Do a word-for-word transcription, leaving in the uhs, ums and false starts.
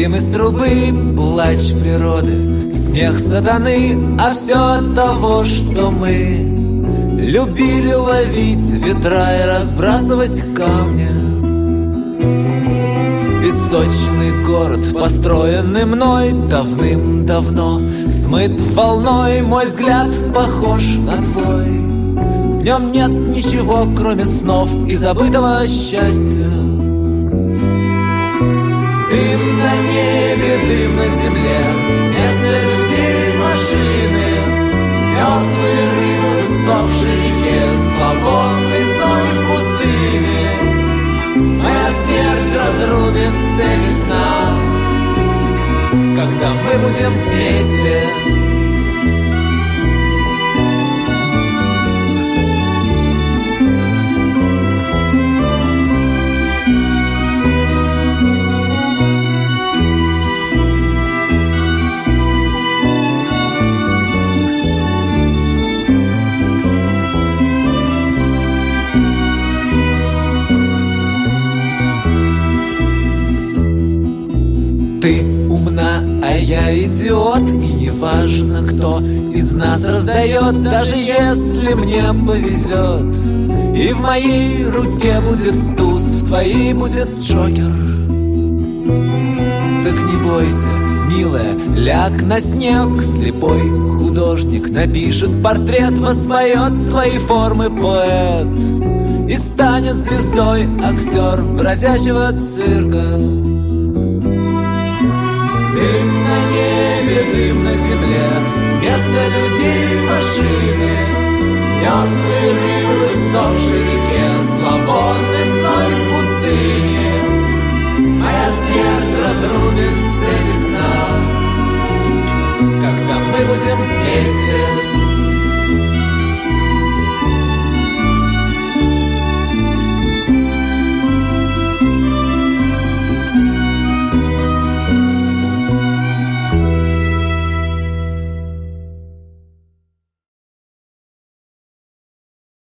Дым из трубы, плач природы, смех сатаны, а все от того, что мы любили ловить ветра и разбрасывать камни. Песочный город, построенный мной давным-давно, смыт волной, мой взгляд похож на твой. В нем нет ничего, кроме снов и забытого счастья. Дым на небе, дым на земле, вместо людей машины, мертвые рыбы в иссохшей реке, зловонный зной пустыни. Моя смерть разрубит цепи сна, когда мы будем вместе. Ты умна, а я идиот, и неважно, кто из нас раздает, даже если мне повезет. И в моей руке будет туз, в твоей будет джокер. Так не бойся, милая, ляг на снег. Слепой художник напишет портрет, воспоет твои формы поэт и станет звездой актер бродячего цирка. Дым на небе, дым на земле, вместо людей машины, мертвые рыбы в иссохшей реке, зловонный зной